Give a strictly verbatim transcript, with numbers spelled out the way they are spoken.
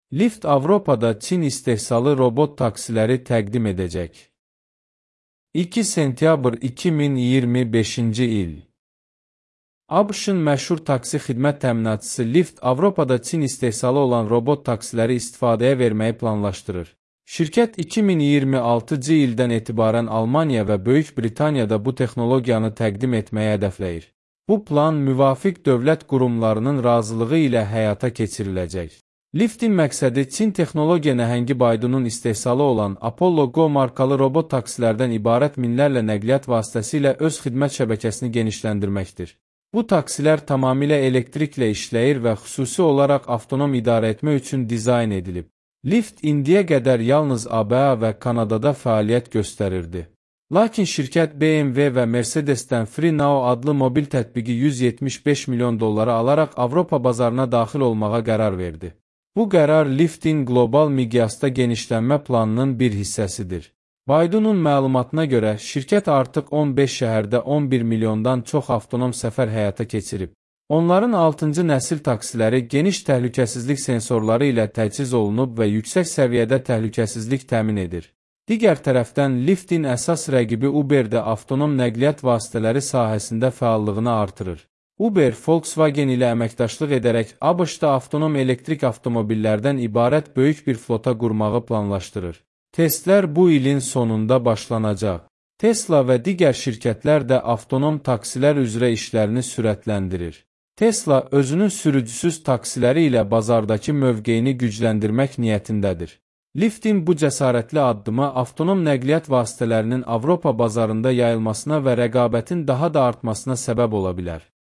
Lyft Avropada Çin istehsalı robot taksiləri təqdim edəcək. iki sentyabr iki min iyirmi beşinci il. ABŞ-ın məşhur taksi xidmət təminatçısı Lyft Avropada Çin istehsalı olan robot taksiləri istifadəyə verməyi planlaşdırır. Şirkət iki min iyirmi altıncı ildən etibarən Almaniya və Böyük Britaniyada bu texnologiyanı təqdim etməyi hədəfləyir. Bu plan müvafiq dövlət qurumlarının razılığı ilə həyata keçiriləcək. Lyftin məqsədi Çin texnologiya nəhəngi Baidu'nun istehsalı olan Apollo Go markalı robot taksilərdən ibarət minlərlə nəqliyyat vasitəsilə öz xidmət şəbəkəsini genişləndirməkdir. Bu taksilər tamamilə elektriklə işləyir və xüsusi olaraq avtonom idarə etmə üçün dizayn edilib. Lyft indiyə qədər yalnız A B A və Kanadada fəaliyyət göstərirdi. Lakin şirkət B M W və Mercedes-dən FreeNow adlı mobil tətbiqi yüz yetmiş beş milyon dollara alaraq Avropa bazarına daxil olmağa qərar verdi. Bu qərar Lyftin qlobal miqyasda genişlənmə planının bir hissəsidir. Baidu'nun məlumatına görə, şirkət artıq on beş şəhərdə on bir milyondan çox avtonom səfər həyata keçirib. Onların altıncı nəsil taksiləri geniş təhlükəsizlik sensorları ilə təchiz olunub və yüksək səviyyədə təhlükəsizlik təmin edir. Digər tərəfdən, Lyftin əsas rəqibi Uber də avtonom nəqliyyat vasitələri sahəsində fəallığını artırır. Uber, Volkswagen ilə əməkdaşlıq edərək ABŞ-da avtonom elektrik avtomobillərdən ibarət böyük bir flota qurmağı planlaşdırır. Testlər bu ilin sonunda başlanacaq. Tesla və digər şirkətlər də avtonom taksilər üzrə işlərini sürətləndirir. Tesla özünün sürücüsüz taksiləri ilə bazardakı mövqeyini gücləndirmək niyyətindədir. Lyftin bu cəsarətli addımı avtonom nəqliyyat vasitələrinin Avropa bazarında yayılmasına və rəqabətin daha da artmasına səbəb ola bilər.